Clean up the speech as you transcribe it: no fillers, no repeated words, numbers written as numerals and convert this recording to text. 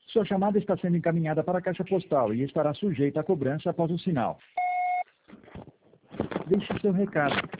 Sua chamada está sendo encaminhada para a caixa postal e estará sujeita a cobrança após o sinal. Deixe seu recado.